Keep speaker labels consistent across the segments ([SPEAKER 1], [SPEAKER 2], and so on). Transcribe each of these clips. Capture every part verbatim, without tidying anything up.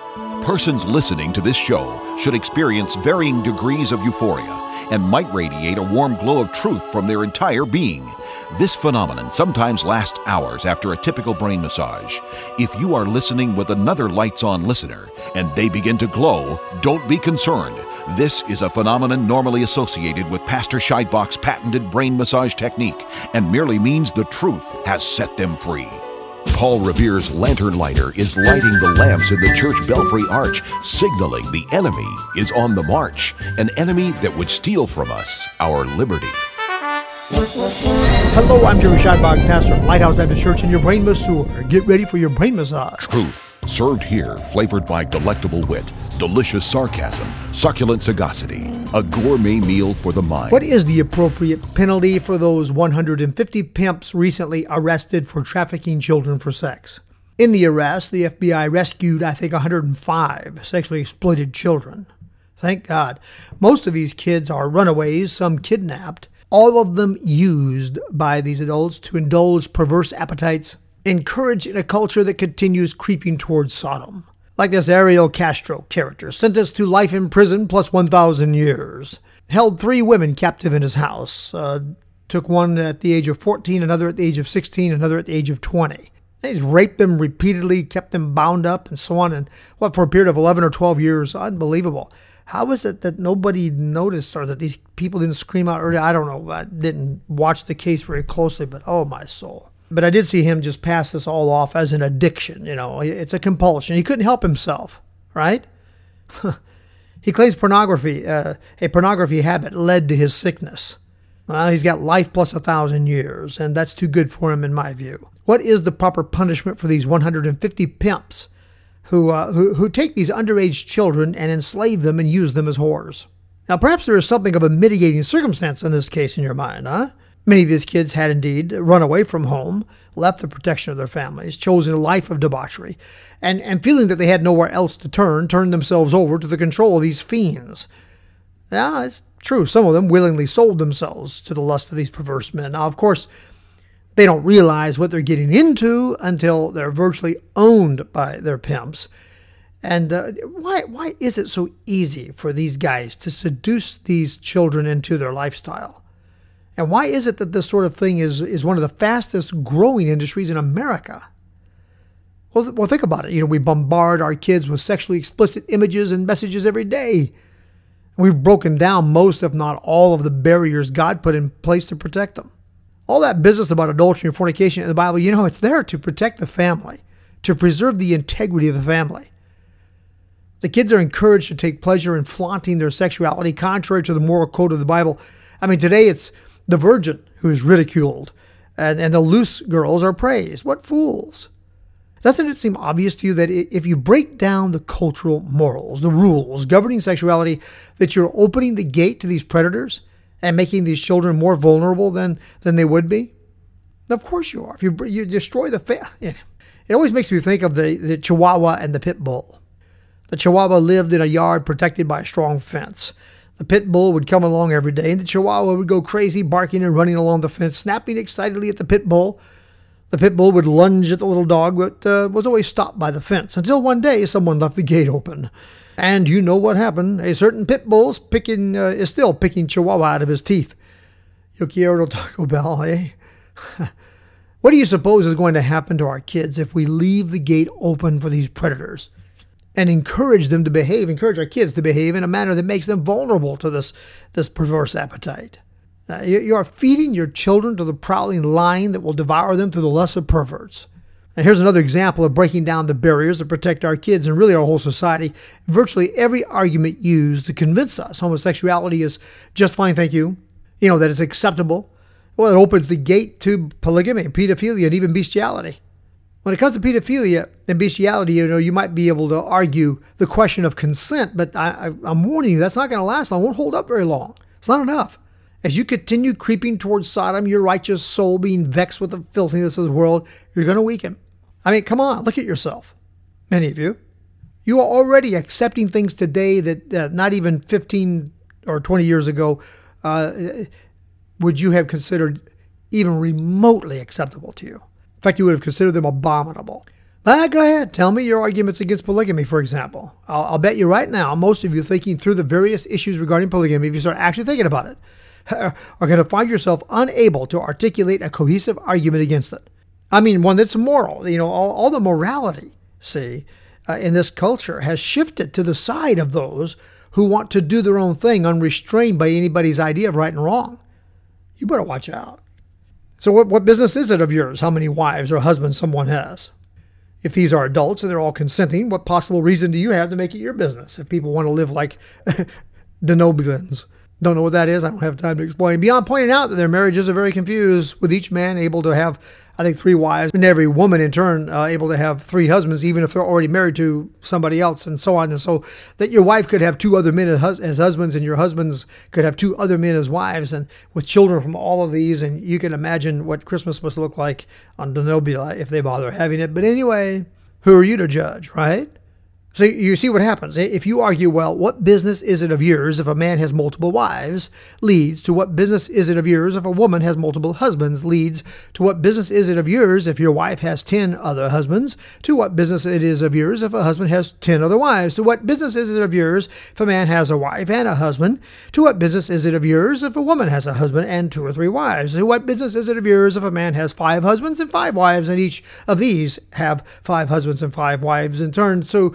[SPEAKER 1] Persons listening to this show should experience varying degrees of euphoria and might radiate a warm glow of truth from their entire being. This phenomenon sometimes lasts hours after a typical brain massage. If you are listening with another lights-on listener and they begin to glow, don't be concerned. This is a phenomenon normally associated with Pastor Scheidbach's patented brain massage technique and merely means the truth has set them free. Paul Revere's lantern lighter is lighting the lamps in the church belfry arch, signaling the enemy is on the march, an enemy that would steal from us our liberty.
[SPEAKER 2] Hello, I'm Jerry Scheidbach, pastor of Lighthouse Baptist Church and your brain masseur. Get ready for your brain massage.
[SPEAKER 1] Truth, served here, flavored by delectable wit, delicious sarcasm, succulent sagacity, a gourmet meal for the mind.
[SPEAKER 2] What is the appropriate penalty for those one hundred fifty pimps recently arrested for trafficking children for sex? In the arrest, the F B I rescued, I think, one hundred five sexually exploited children. Thank God. Most of these kids are runaways, some kidnapped, all of them used by these adults to indulge perverse appetites, encouraged in a culture that continues creeping towards Sodom. Like this Ariel Castro character, sentenced to life in prison plus one thousand years. Held three women captive in his house. Uh, took one at the age of fourteen, another at the age of sixteen, another at the age of twenty. He's raped them repeatedly, kept them bound up, and so on. And what, for a period of eleven or twelve years? Unbelievable. How is it that nobody noticed or that these people didn't scream out earlier? I don't know. I didn't watch the case very closely, but oh my soul. But I did see him just pass this all off as an addiction. You know, it's a compulsion. He couldn't help himself, right? He claims pornography, uh, a pornography habit led to his sickness. Well, he's got life plus a thousand years, and that's too good for him in my view. What is the proper punishment for these one hundred fifty pimps who, uh, who, who take these underage children and enslave them and use them as whores? Now, perhaps there is something of a mitigating circumstance in this case in your mind, huh? Many of these kids had indeed run away from home, left the protection of their families, chosen a life of debauchery, and, and feeling that they had nowhere else to turn, turned themselves over to the control of these fiends. Yeah, it's true. Some of them willingly sold themselves to the lust of these perverse men. Now, of course, they don't realize what they're getting into until they're virtually owned by their pimps. And uh, why why is it so easy for these guys to seduce these children into their lifestyle? And why is it that this sort of thing is, is one of the fastest growing industries in America? Well, th- well, think about it. You know, we bombard our kids with sexually explicit images and messages every day. We've broken down most, if not all, of the barriers God put in place to protect them. All that business about adultery and fornication in the Bible, you know, it's there to protect the family, to preserve the integrity of the family. The kids are encouraged to take pleasure in flaunting their sexuality contrary to the moral code of the Bible. I mean, today it's the virgin who is ridiculed, and, and the loose girls are praised. What fools! Doesn't it seem obvious to you that if you break down the cultural morals, the rules governing sexuality, that you're opening the gate to these predators and making these children more vulnerable than, than they would be? Of course you are. If you, you destroy the family. It always makes me think of the, the Chihuahua and the Pit Bull. The Chihuahua lived in a yard protected by a strong fence. The Pit Bull would come along every day, and the Chihuahua would go crazy, barking and running along the fence, snapping excitedly at the Pit Bull. The Pit Bull would lunge at the little dog, but uh, was always stopped by the fence, until one day someone left the gate open. And you know what happened. A certain Pit Bull picking, uh, is still picking Chihuahua out of his teeth. Yo quiero Taco Bell, eh? What do you suppose is going to happen to our kids if we leave the gate open for these predators? And encourage them to behave, encourage our kids to behave in a manner that makes them vulnerable to this, this perverse appetite. Uh, you, you are feeding your children to the prowling lion that will devour them through the lust of perverts. And here's another example of breaking down the barriers that protect our kids and really our whole society. Virtually every argument used to convince us homosexuality is just fine, thank you. You know, that it's acceptable. Well, it opens the gate to polygamy, pedophilia, and even bestiality. When it comes to pedophilia and bestiality, you know, you might be able to argue the question of consent, but I, I, I'm warning you, that's not going to last long. It won't hold up very long. It's not enough. As you continue creeping towards Sodom, your righteous soul being vexed with the filthiness of the world, you're going to weaken. I mean, come on, look at yourself. Many of you. You are already accepting things today that uh, not even fifteen or twenty years ago uh, would you have considered even remotely acceptable to you. In fact, you would have considered them abominable. Uh, go ahead. Tell me your arguments against polygamy, for example. I'll, I'll bet you right now, most of you thinking through the various issues regarding polygamy, if you start actually thinking about it, are going to find yourself unable to articulate a cohesive argument against it. I mean, one that's moral. You know, all, all the morality, see, uh, in this culture has shifted to the side of those who want to do their own thing unrestrained by anybody's idea of right and wrong. You better watch out. So what, what business is it of yours how many wives or husbands someone has? If these are adults and they're all consenting, what possible reason do you have to make it your business? If people want to live like Denobuans. Don't know what that is. I don't have time to explain. Beyond pointing out that their marriages are very confused, with each man able to have, I think, three wives, and every woman in turn uh, able to have three husbands, even if they're already married to somebody else, and so on. And so that your wife could have two other men as, hus- as husbands, and your husbands could have two other men as wives, and with children from all of these. And you can imagine what Christmas must look like on Denobula if they bother having it. But anyway, who are you to judge, right? So you see what happens. If you argue, well, what business is it of yours if a man has multiple wives, leads to what business is it of yours if a woman has multiple husbands, leads to what business is it of yours if your wife has ten other husbands, to what business it is of yours if a husband has ten other wives, to what business is it of yours if a man has a wife and a husband, to what business is it of yours if a woman has a husband and two or three wives, to what business is it of yours if a man has five husbands and five wives, and each of these have five husbands and five wives in turn. So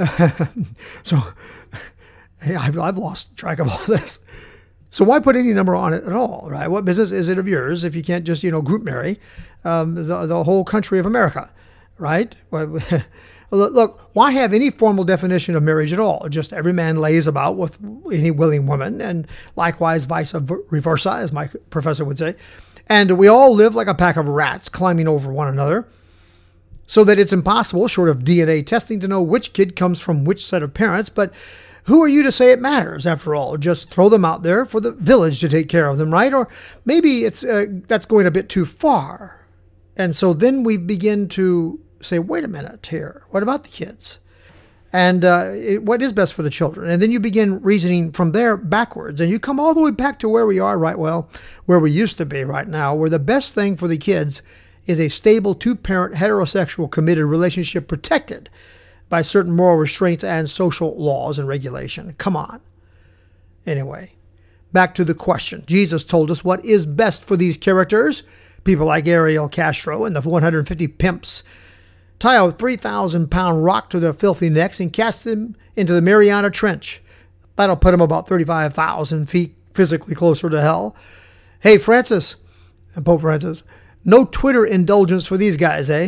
[SPEAKER 2] so I've, I've lost track of all this. So why put any number on it at all, right? What business is it of yours if you can't just, you know, group marry um, the, the whole country of America, right? Look, why have any formal definition of marriage at all? Just every man lays about with any willing woman, and likewise vice versa, as my professor would say. And we all live like a pack of rats climbing over one another, so that it's impossible, short of D N A testing, to know which kid comes from which set of parents. But who are you to say it matters, after all? Just throw them out there for the village to take care of them, right? Or maybe it's uh, that's going a bit too far. And so then we begin to say, wait a minute here. What about the kids? And uh, it, what is best for the children? And then you begin reasoning from there backwards. And you come all the way back to where we are right, well, where we used to be right now, where the best thing for the kids is a stable two-parent heterosexual committed relationship protected by certain moral restraints and social laws and regulation. Come on. Anyway, back to the question. Jesus told us what is best for these characters, people like Ariel Castro and the one hundred fifty pimps. Tie a three thousand pound rock to their filthy necks and cast them into the Mariana Trench. That'll put them about thirty-five thousand feet physically closer to hell. Hey, Francis, Pope Francis, no Twitter indulgence for these guys, eh?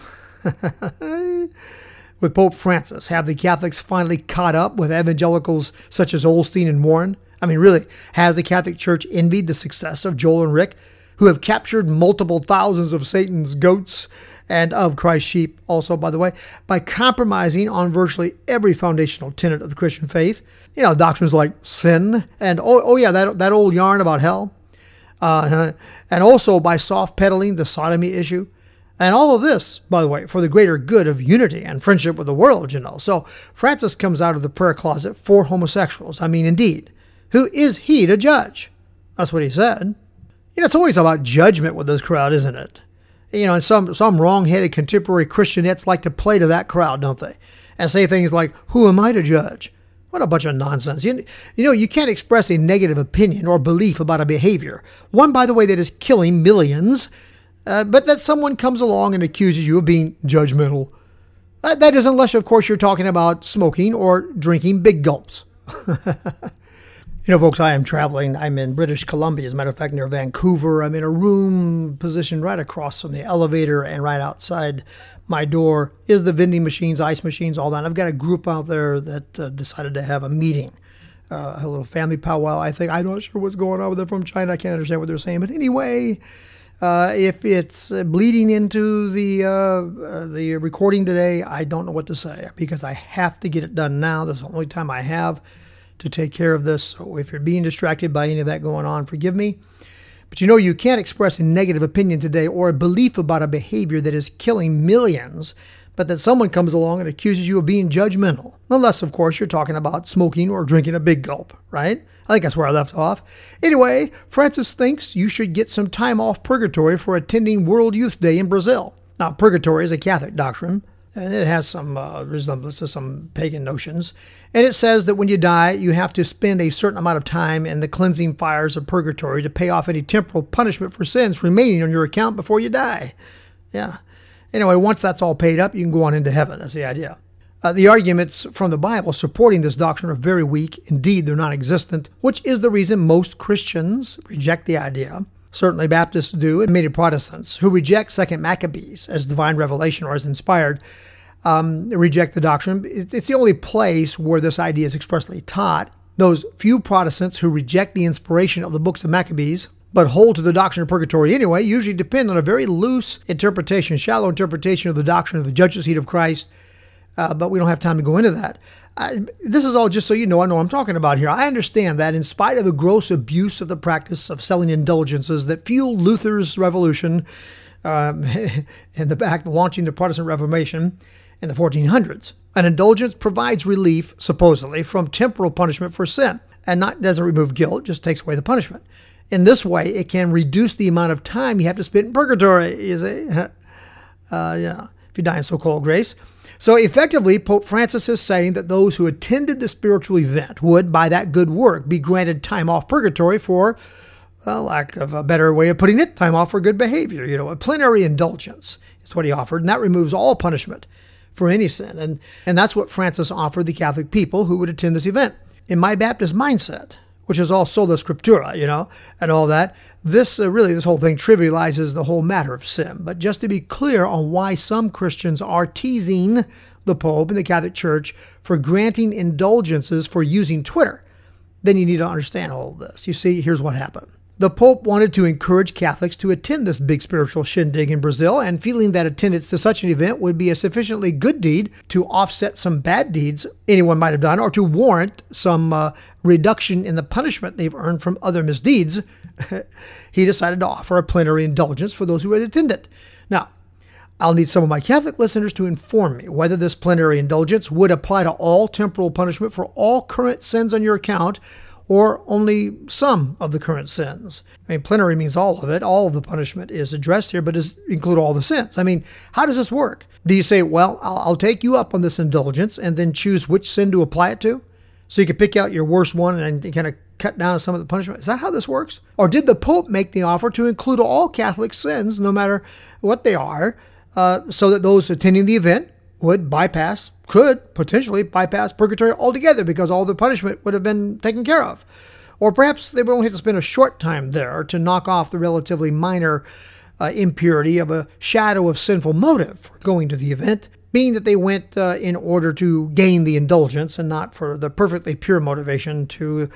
[SPEAKER 2] With Pope Francis, have the Catholics finally caught up with evangelicals such as Olstein and Warren? I mean, really, has the Catholic Church envied the success of Joel and Rick, who have captured multiple thousands of Satan's goats and of Christ's sheep also, by the way, by compromising on virtually every foundational tenet of the Christian faith? You know, doctrines like sin and, oh, oh yeah, that, that old yarn about hell. Uh, and also by soft peddling the sodomy issue. And all of this, by the way, for the greater good of unity and friendship with the world, you know. So Francis comes out of the prayer closet for homosexuals. I mean, indeed, who is he to judge? That's what he said. You know, it's always about judgment with this crowd, isn't it? You know, and some, some wrong-headed contemporary Christianettes like to play to that crowd, don't they? And say things like, who am I to judge? What a bunch of nonsense. You, you know, you can't express a negative opinion or belief about a behavior, one, by the way, that is killing millions, uh, but that someone comes along and accuses you of being judgmental. Uh, that is, unless, of course, you're talking about smoking or drinking big gulps. You know, folks, I am traveling. I'm in British Columbia, as a matter of fact, near Vancouver. I'm in a room positioned right across from the elevator, and right outside my door is the vending machines, ice machines, all that. I've got a group out there that uh, decided to have a meeting, uh, a little family powwow. I think, I'm not sure what's going on with them from China. I can't understand what they're saying. But anyway, uh, if it's uh, bleeding into the uh, uh, the recording today, I don't know what to say, because I have to get it done now. This is the only time I have to take care of this. So if you're being distracted by any of that going on, forgive me. But you know, you can't express a negative opinion today or a belief about a behavior that is killing millions, but that someone comes along and accuses you of being judgmental. Unless, of course, you're talking about smoking or drinking a big gulp, right? I think that's where I left off. Anyway, Francis thinks you should get some time off purgatory for attending World Youth Day in Brazil. Now, purgatory is a Catholic doctrine, And it has some uh, resemblance to some pagan notions. And it says that when you die, you have to spend a certain amount of time in the cleansing fires of purgatory to pay off any temporal punishment for sins remaining on your account before you die. Yeah. Anyway, once that's all paid up, you can go on into heaven. That's the idea. Uh, the arguments from the Bible supporting this doctrine are very weak. Indeed, they're non-existent, which is the reason most Christians reject the idea. Certainly Baptists do, and many Protestants who reject Second Maccabees as divine revelation or as inspired um, reject the doctrine. It's the only place where this idea is expressly taught. Those few Protestants who reject the inspiration of the books of Maccabees but hold to the doctrine of purgatory anyway usually depend on a very loose interpretation, shallow interpretation of the doctrine of the judgment seat of Christ. Uh, but we don't have time to go into that. I, this is all just so you know I know what I'm talking about here. I understand that in spite of the gross abuse of the practice of selling indulgences that fueled Luther's revolution um, in the back, launching the Protestant Reformation in the fourteen hundreds, an indulgence provides relief, supposedly, from temporal punishment for sin, and not doesn't remove guilt, just takes away the punishment. In this way, it can reduce the amount of time you have to spend in purgatory, you see. Uh, yeah, if you die in so-called grace. So effectively, Pope Francis is saying that those who attended the spiritual event would, by that good work, be granted time off purgatory for, well, lack of a better way of putting it, time off for good behavior. You know, a plenary indulgence is what he offered, and that removes all punishment for any sin. And, and that's what Francis offered the Catholic people who would attend this event. In my Baptist mindset, which is all sola scriptura, you know, and all that, this uh, really, this whole thing trivializes the whole matter of sin. But just to be clear on why some Christians are teasing the Pope and the Catholic Church for granting indulgences for using Twitter, then you need to understand all of this. You see, here's what happened. The Pope wanted to encourage Catholics to attend this big spiritual shindig in Brazil, and feeling that attendance to such an event would be a sufficiently good deed to offset some bad deeds anyone might have done, or to warrant some uh, reduction in the punishment they've earned from other misdeeds, he decided to offer a plenary indulgence for those who had attended. Now, I'll need some of my Catholic listeners to inform me whether this plenary indulgence would apply to all temporal punishment for all current sins on your account, or only some of the current sins. I mean, plenary means all of it. All of the punishment is addressed here, but does include all the sins. I mean, how does this work? Do you say, well, I'll, I'll take you up on this indulgence and then choose which sin to apply it to? So you can pick out your worst one and kind of cut down some of the punishment. Is that how this works? Or did the Pope make the offer to include all Catholic sins, no matter what they are, uh, so that those attending the event would bypass, could potentially bypass purgatory altogether because all the punishment would have been taken care of? Or perhaps they would only have to spend a short time there to knock off the relatively minor uh, impurity of a shadow of sinful motive for going to the event, being that they went uh, in order to gain the indulgence and not for the perfectly pure motivation to,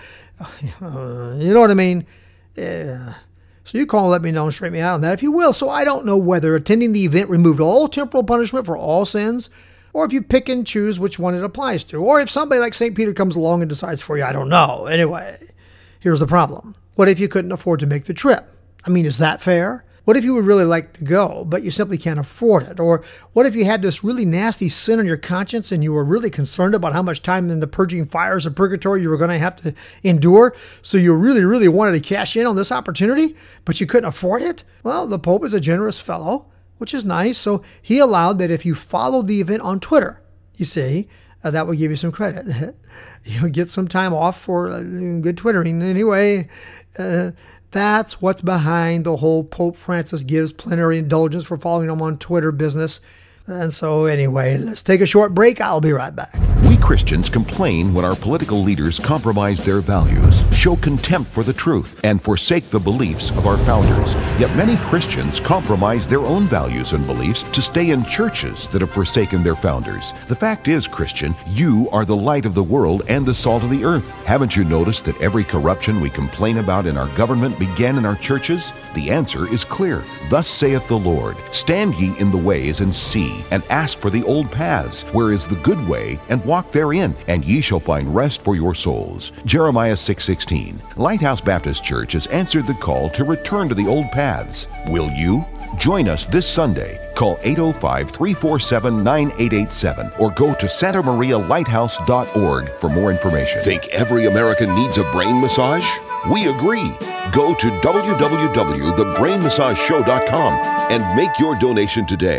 [SPEAKER 2] uh, you know what I mean? Yeah. So you call and let me know and straighten me out on that if you will. So I don't know whether attending the event removed all temporal punishment for all sins, or if you pick and choose which one it applies to, or if somebody like Saint Peter comes along and decides for you. I don't know. Anyway, here's the problem. What if you couldn't afford to make the trip? I mean, is that fair? What if you would really like to go, but you simply can't afford it? Or what if you had this really nasty sin on your conscience and you were really concerned about how much time in the purging fires of purgatory you were going to have to endure, so you really, really wanted to cash in on this opportunity, but you couldn't afford it? Well, the Pope is a generous fellow, which is nice, so he allowed that if you followed the event on Twitter, you see, uh, that would give you some credit. You'll get some time off for uh, good Twittering. Anyway, uh, that's what's behind the whole Pope Francis gives plenary indulgence for following him on Twitter business. And so anyway, let's take a short break. I'll be right back.
[SPEAKER 1] We Christians complain when our political leaders compromise their values, show contempt for the truth, and forsake the beliefs of our founders. Yet many Christians compromise their own values and beliefs to stay in churches that have forsaken their founders. The fact is, Christian, you are the light of the world and the salt of the earth. Haven't you noticed that every corruption we complain about in our government began in our churches? The answer is clear. Thus saith the Lord, stand ye in the ways and see, and ask for the old paths, where is the good way, and walk therein, and ye shall find rest for your souls. Jeremiah six sixteen. Lighthouse Baptist Church has answered the call to return to the old paths. Will you? Join us this Sunday. Call eight oh five, three four seven, nine eight eight seven or go to santa maria lighthouse dot org for more information.
[SPEAKER 3] Think every American needs a brain massage? We agree. Go to w w w dot the brain massage show dot com and make your donation today.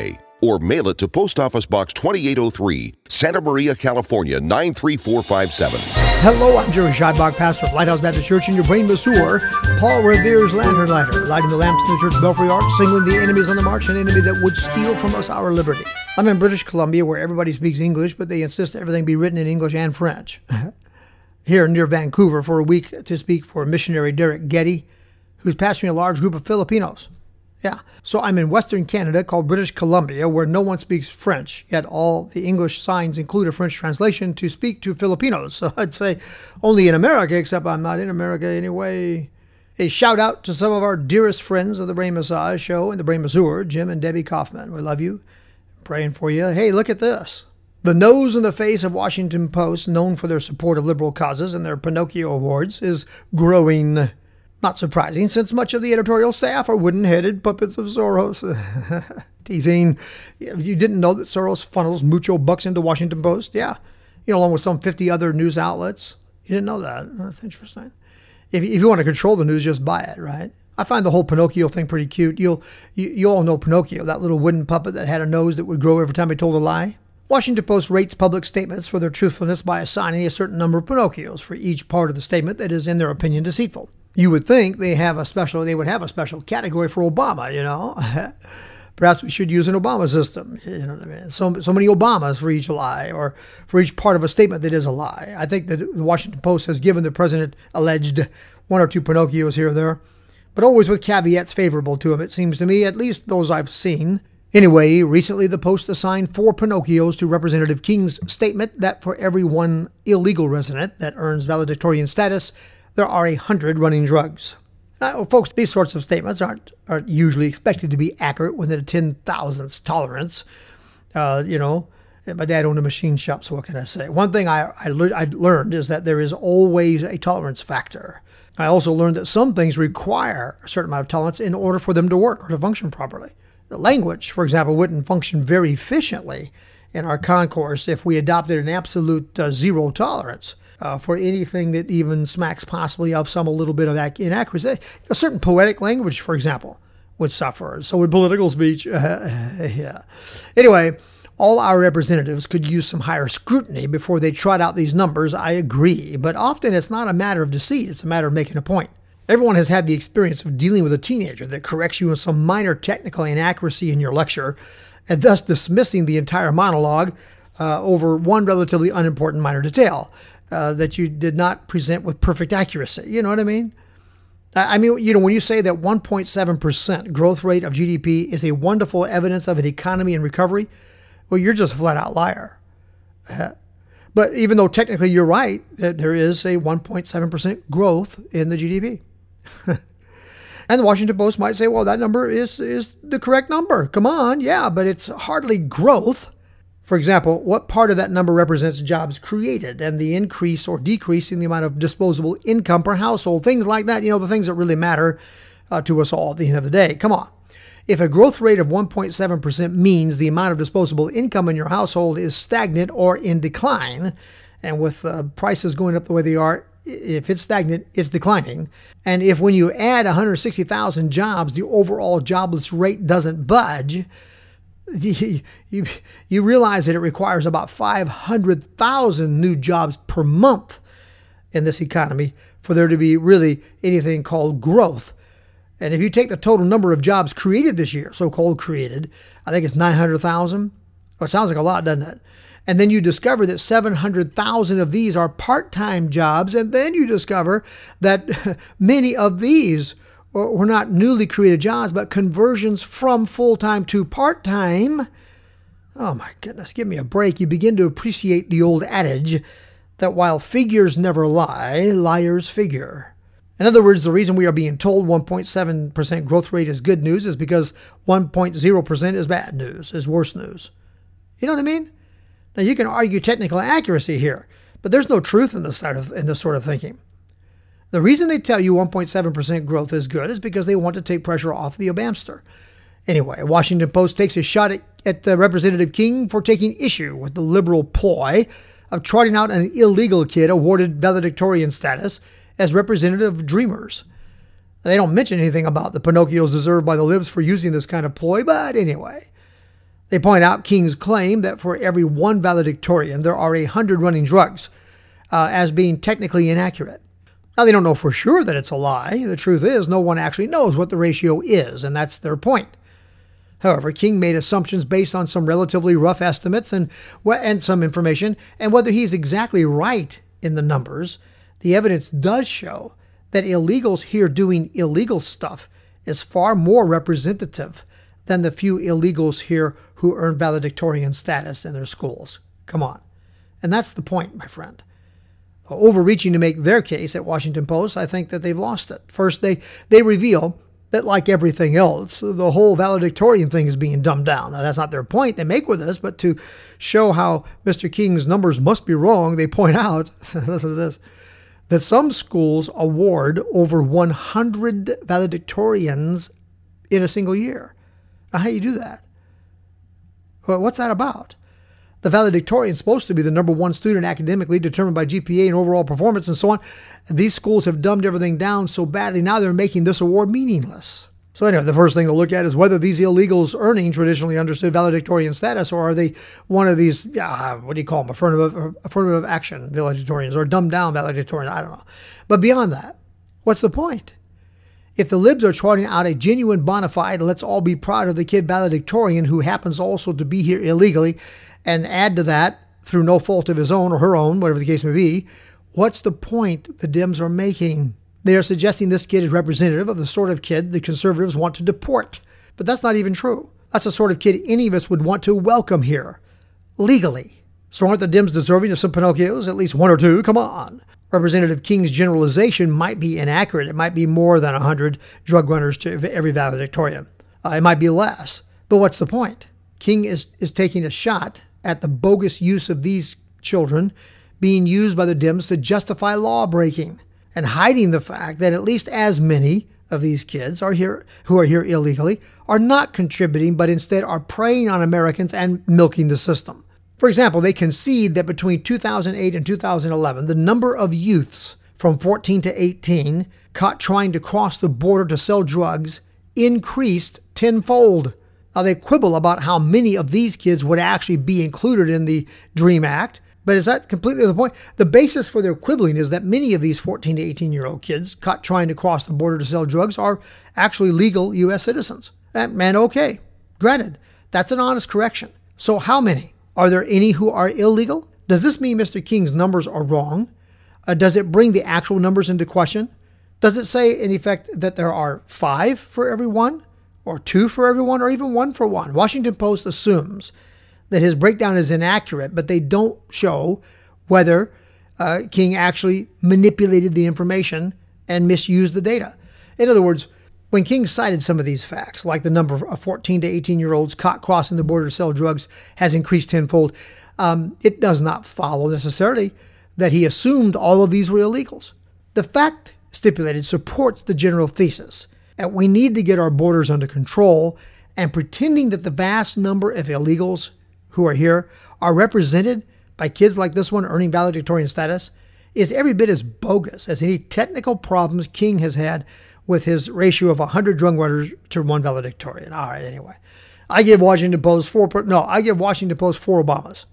[SPEAKER 3] or mail it to Post Office Box twenty-eight oh three, Santa Maria, California, nine three four five seven.
[SPEAKER 2] Hello, I'm Jerry Scheidbach, pastor of Lighthouse Baptist Church in your brain masseur, Paul Revere's lantern lighter, lighting the lamps in the church belfry arch, signaling the enemies on the march, an enemy that would steal from us our liberty. I'm in British Columbia, where everybody speaks English, but they insist everything be written in English and French. Here near Vancouver for a week to speak for missionary Derek Getty, who's pastoring a large group of Filipinos. Yeah, so I'm in Western Canada called British Columbia, where no one speaks French, yet all the English signs include a French translation to speak to Filipinos. So I'd say only in America, except I'm not in America anyway. A shout out to some of our dearest friends of the Brain Massage Show and the Brain Masseur, Jim and Debbie Kaufman. We love you. Praying for you. Hey, look at this. The nose and the face of Washington Post, known for their support of liberal causes and their Pinocchio Awards, is growing. Not surprising, since much of the editorial staff are wooden-headed puppets of Soros. Teasing. You didn't know that Soros funnels mucho bucks into Washington Post? Yeah. You know, along with some fifty other news outlets. You didn't know that. That's interesting. If, if you want to control the news, just buy it, right? I find the whole Pinocchio thing pretty cute. You'll, you, you all know Pinocchio, that little wooden puppet that had a nose that would grow every time he told a lie. Washington Post rates public statements for their truthfulness by assigning a certain number of Pinocchios for each part of the statement that is, in their opinion, deceitful. You would think they have a special, they would have a special category for Obama, you know. Perhaps we should use an Obama system. You know what I mean? So, so many Obamas for each lie, or for each part of a statement that is a lie. I think that the Washington Post has given the president alleged one or two Pinocchios here or there, but always with caveats favorable to him, it seems to me, at least those I've seen. Anyway, recently the Post assigned four Pinocchios to Representative King's statement that for every one illegal resident that earns valedictorian status, there are a hundred running drugs. Now, folks, these sorts of statements aren't, aren't usually expected to be accurate within a ten thousandths tolerance. Uh, you know, my dad owned a machine shop, so what can I say? One thing I, I, le- I learned is that there is always a tolerance factor. I also learned that some things require a certain amount of tolerance in order for them to work or to function properly. The language, for example, wouldn't function very efficiently in our concourse if we adopted an absolute uh, zero tolerance. Uh, for anything that even smacks possibly of some a little bit of inaccuracy. A certain poetic language, for example, would suffer. So would political speech. Uh, yeah. Anyway, all our representatives could use some higher scrutiny before they trot out these numbers, I agree. But often it's not a matter of deceit. It's a matter of making a point. Everyone has had the experience of dealing with a teenager that corrects you on some minor technical inaccuracy in your lecture, and thus dismissing the entire monologue uh, over one relatively unimportant minor detail. Uh, that you did not present with perfect accuracy. You know what I mean? I mean, you know, when you say that one point seven percent growth rate of G D P is a wonderful evidence of an economy in recovery, well, you're just a flat-out liar. Uh, but even though technically you're right, that there is a one point seven percent growth in the G D P. And the Washington Post might say, well, that number is, is the correct number. Come on, yeah, but it's hardly growth. For example, what part of that number represents jobs created and the increase or decrease in the amount of disposable income per household? Things like that, you know, the things that really matter uh, to us all at the end of the day. Come on. If a growth rate of one point seven percent means the amount of disposable income in your household is stagnant or in decline, and with uh, prices going up the way they are, if it's stagnant, it's declining. And if when you add one hundred sixty thousand jobs, the overall jobless rate doesn't budge, You, you, you realize that it requires about five hundred thousand new jobs per month in this economy for there to be really anything called growth. And if you take the total number of jobs created this year, so-called created, I think it's nine hundred thousand. Oh, it sounds like a lot, doesn't it? And then you discover that seven hundred thousand of these are part-time jobs, and then you discover that many of these were not newly created jobs, but conversions from full-time to part-time. Oh my goodness, give me a break. You begin to appreciate the old adage that while figures never lie, liars figure. In other words, the reason we are being told one point seven percent growth rate is good news is because one point zero percent is bad news, is worse news. You know what I mean? Now, you can argue technical accuracy here, but there's no truth in this sort of, in this sort of thinking. The reason they tell you one point seven percent growth is good is because they want to take pressure off the Obamster. Anyway, Washington Post takes a shot at, at uh, Representative King for taking issue with the liberal ploy of trotting out an illegal kid awarded valedictorian status as representative of Dreamers. They don't mention anything about the Pinocchios deserved by the libs for using this kind of ploy, but anyway. They point out King's claim that for every one valedictorian, there are a hundred running drugs uh, as being technically inaccurate. Now, they don't know for sure that it's a lie. The truth is, no one actually knows what the ratio is, and that's their point. However, King made assumptions based on some relatively rough estimates and, and some information, and whether he's exactly right in the numbers, the evidence does show that illegals here doing illegal stuff is far more representative than the few illegals here who earn valedictorian status in their schools. Come on. And that's the point, my friend. Overreaching to make their case at Washington Post, I think that they've lost it. First, they, they reveal that, like everything else, the whole valedictorian thing is being dumbed down. Now, that's not their point they make with this, but to show how Mister King's numbers must be wrong, they point out, listen to this, that some schools award over one hundred valedictorians in a single year. Now, how do you do that? Well, what's that about? The valedictorian is supposed to be the number one student academically, determined by G P A and overall performance and so on. These schools have dumbed everything down so badly, now they're making this award meaningless. So anyway, the first thing to look at is whether these illegals earning traditionally understood valedictorian status, or are they one of these, uh, what do you call them, affirmative, affirmative action valedictorians, or dumbed down valedictorians, I don't know. But beyond that, what's the point? If the libs are trotting out a genuine bona fide, let's all be proud of the kid valedictorian who happens also to be here illegally, and add to that, through no fault of his own or her own, whatever the case may be, what's the point the Dems are making? They are suggesting this kid is representative of the sort of kid the conservatives want to deport. But that's not even true. That's the sort of kid any of us would want to welcome here, legally. So aren't the Dems deserving of some Pinocchios, at least one or two? Come on. Representative King's generalization might be inaccurate. It might be more than one hundred drug runners to every valedictorian. Uh, it might be less. But what's the point? King is, is taking a shot at the bogus use of these children being used by the Dems to justify law breaking, and hiding the fact that at least as many of these kids are here who are here illegally are not contributing, but instead are preying on Americans and milking the system. For example, they concede that between two thousand eight and two thousand eleven, the number of youths from fourteen to eighteen caught trying to cross the border to sell drugs increased tenfold. Now, they quibble about how many of these kids would actually be included in the DREAM Act, but is that completely the point? The basis for their quibbling is that many of these fourteen to eighteen-year-old kids caught trying to cross the border to sell drugs are actually legal U S citizens. And, man, okay, granted, that's an honest correction. So how many? Are there any who are illegal? Does this mean Mister King's numbers are wrong? Uh, does it bring the actual numbers into question? Does it say, in effect, that there are five for every one? Or two for everyone, or even one for one? Washington Post assumes that his breakdown is inaccurate, but they don't show whether uh, King actually manipulated the information and misused the data. In other words, when King cited some of these facts, like the number of fourteen to eighteen-year-olds caught crossing the border to sell drugs has increased tenfold, um, it does not follow necessarily that he assumed all of these were illegals. The fact stipulated supports the general thesis that we need to get our borders under control, and pretending that the vast number of illegals who are here are represented by kids like this one earning valedictorian status is every bit as bogus as any technical problems King has had with his ratio of one hundred drug runners to one valedictorian. All right, anyway. I give Washington Post four, no, I give Washington Post four Obamas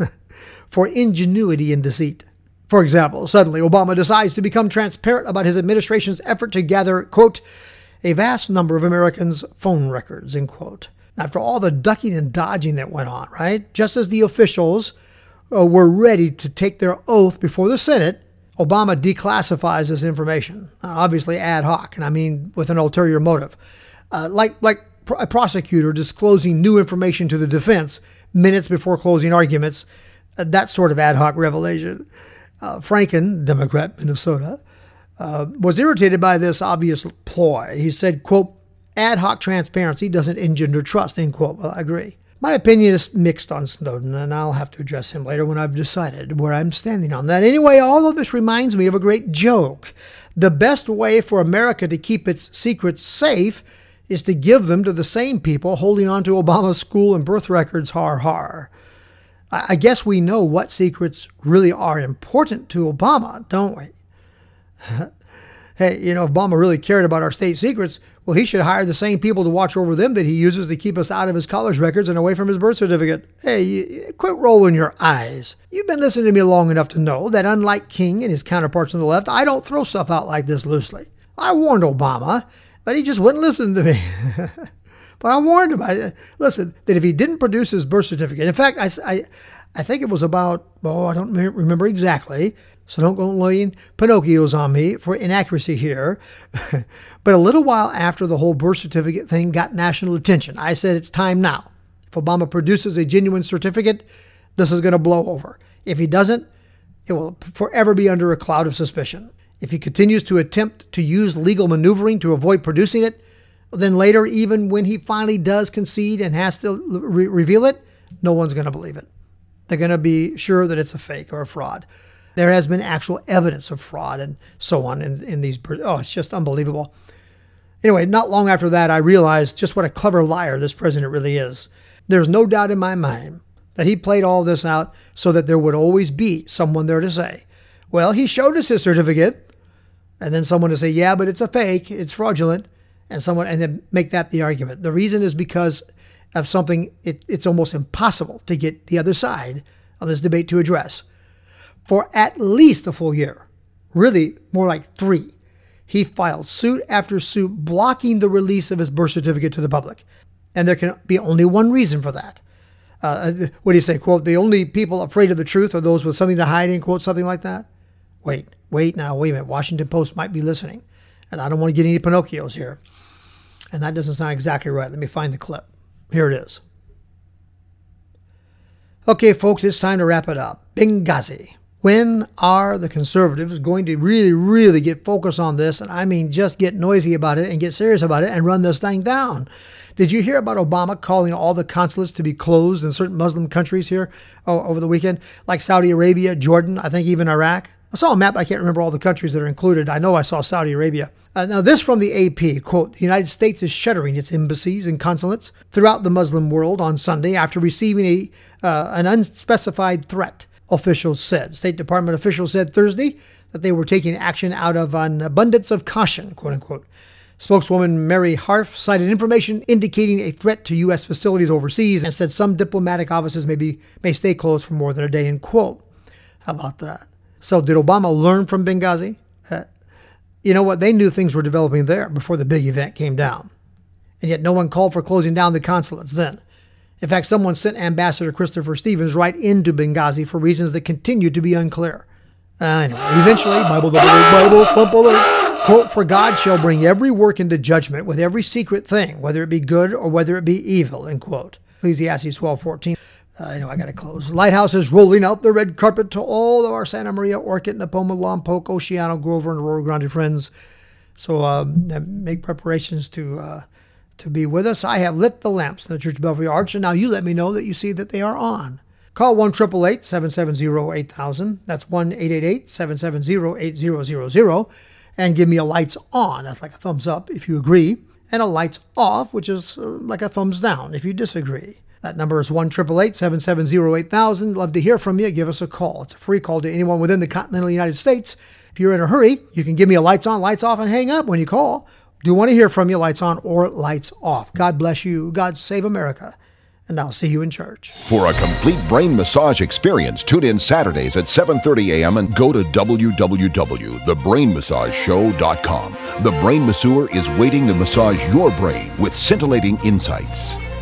[SPEAKER 2] for ingenuity and deceit. For example, suddenly Obama decides to become transparent about his administration's effort to gather, quote, a vast number of Americans' phone records, end quote. After all the ducking and dodging that went on, right? Just as the officials uh, were ready to take their oath before the Senate, Obama declassifies this information, uh, obviously ad hoc, and I mean with an ulterior motive. Uh, like like pr- a prosecutor disclosing new information to the defense minutes before closing arguments, uh, that sort of ad hoc revelation. Uh, Franken, Democrat, Minnesota, Uh, was irritated by this obvious ploy. He said, quote, ad hoc transparency doesn't engender trust, end quote. Well, I agree. My opinion is mixed on Snowden, and I'll have to address him later when I've decided where I'm standing on that. Anyway, all of this reminds me of a great joke. The best way for America to keep its secrets safe is to give them to the same people holding on to Obama's school and birth records, har har. I guess we know what secrets really are important to Obama, don't we? Hey, you know, if Obama really cared about our state secrets, well, he should hire the same people to watch over them that he uses to keep us out of his college records and away from his birth certificate. Hey, you, quit rolling your eyes. You've been listening to me long enough to know that unlike King and his counterparts on the left, I don't throw stuff out like this loosely. I warned Obama, but he just wouldn't listen to me. But I warned him, I, listen, that if he didn't produce his birth certificate, in fact, I, I, I think it was about, oh, I don't remember exactly, so don't go laying Pinocchios on me for inaccuracy here. But a little while after the whole birth certificate thing got national attention, I said it's time now. If Obama produces a genuine certificate, this is going to blow over. If he doesn't, it will forever be under a cloud of suspicion. If he continues to attempt to use legal maneuvering to avoid producing it, then later, even when he finally does concede and has to re- reveal it, no one's going to believe it. They're going to be sure that it's a fake or a fraud. There has been actual evidence of fraud and so on in, in these. Oh, it's just unbelievable. Anyway, not long after that, I realized just what a clever liar this president really is. There's no doubt in my mind that he played all this out so that there would always be someone there to say, well, he showed us his certificate. And then someone to say, yeah, but it's a fake, it's fraudulent. And someone, and then make that the argument. The reason is because of something it, it's almost impossible to get the other side of this debate to address. For at least a full year, really more like three, he filed suit after suit blocking the release of his birth certificate to the public. And there can be only one reason for that. Uh, what do you say, quote, the only people afraid of the truth are those with something to hide, end quote, something like that? Wait, wait now, wait a minute. Washington Post might be listening. And I don't want to get any Pinocchios here. And that doesn't sound exactly right. Let me find the clip. Here it is. Okay, folks, it's time to wrap it up. Benghazi. When are the conservatives going to really, really get focused on this? And I mean, just get noisy about it and get serious about it and run this thing down. Did you hear about Obama calling all the consulates to be closed in certain Muslim countries here oh, over the weekend? Like Saudi Arabia, Jordan, I think even Iraq. I saw a map. I can't remember all the countries that are included. I know I saw Saudi Arabia. Uh, now, this from the A P, quote, the United States is shuttering its embassies and consulates throughout the Muslim world on Sunday after receiving a uh, an unspecified threat, officials said. State Department officials said Thursday that they were taking action out of an abundance of caution, quote unquote. Spokeswoman Mary Harf cited information indicating a threat to U S facilities overseas and said some diplomatic offices may, be, may stay closed for more than a day, end quote. How about that? So did Obama learn from Benghazi? Uh, you know what? They knew things were developing there before the big event came down. And yet no one called for closing down the consulates then. In fact, someone sent Ambassador Christopher Stevens right into Benghazi for reasons that continue to be unclear. Uh, anyway, eventually, Bible, the Bible, thump alert, quote, for God shall bring every work into judgment with every secret thing, whether it be good or whether it be evil, end quote. Ecclesiastes twelve fourteen. Uh, I know I got to close. Lighthouse is rolling out the red carpet to all of our Santa Maria, Orchid, Napoma, Lompoc, Oceano, Grover, and Rio Grande friends. So uh, make preparations to uh, to be with us. I have lit the lamps in the Church Belfry Arch, and now you let me know that you see that they are on. Call one eight eight eight, seven seven zero, eight thousand. That's one eight eight eight, seven seven zero, eight zero zero zero. And give me a lights on. That's like a thumbs up if you agree. And a lights off, which is uh, like a thumbs down if you disagree. That number is one eight eight eight, seven seven zero, eight thousand. Love to hear from you. Give us a call. It's a free call to anyone within the continental United States. If you're in a hurry, you can give me a lights on, lights off, and hang up when you call. Do want to hear from you, lights on or lights off. God bless you. God save America. And I'll see you in church.
[SPEAKER 1] For a complete brain massage experience, tune in Saturdays at seven thirty a.m. and go to w w w dot the brain massage show dot com. The Brain Masseur is waiting to massage your brain with scintillating insights.